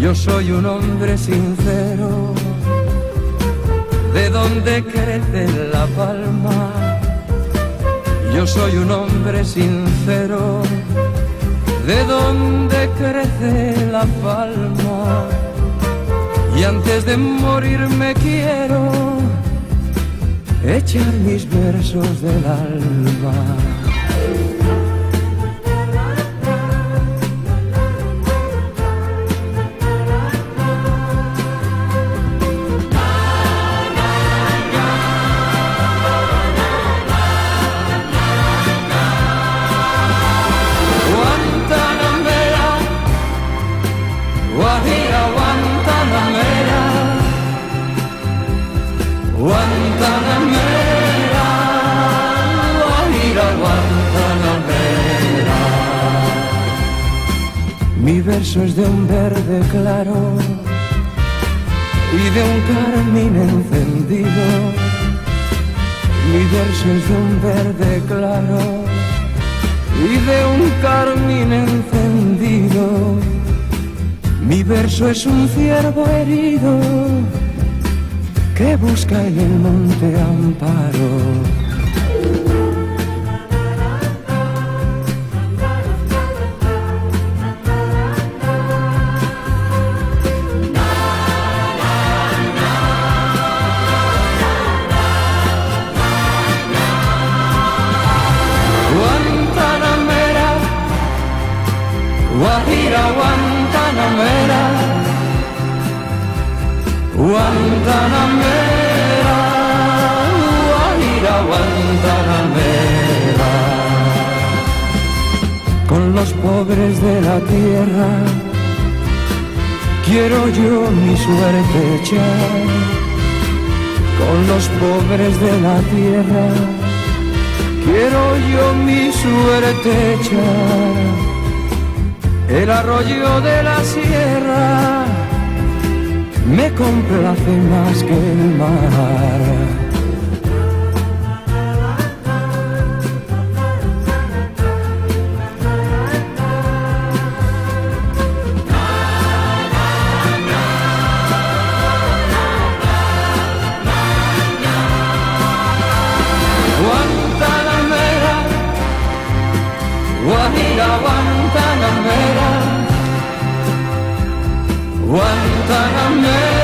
Yo soy un hombre sincero, de donde crece la palma. Yo soy un hombre sincero, de donde crece la palma. Y antes de morir me quiero echar mis versos del alma. Guantanamera, Guajira, Guantanamera. Mi verso es de un verde claro y de un carmín encendido. Mi verso es de un verde claro y de un carmín encendido. Mi verso es un ciervo herido que busca en el monte amparo. Guantanamera, Guajira, Guantanamera, Guantanamera, Guajira, Guantanamera. Con los pobres de la tierra quiero yo mi suerte echar. Con los pobres de la tierra quiero yo mi suerte echar. El arroyo de la sierra me complace más que el mar. Guantanamera, Guajira, Guantanamera, Guantanamera.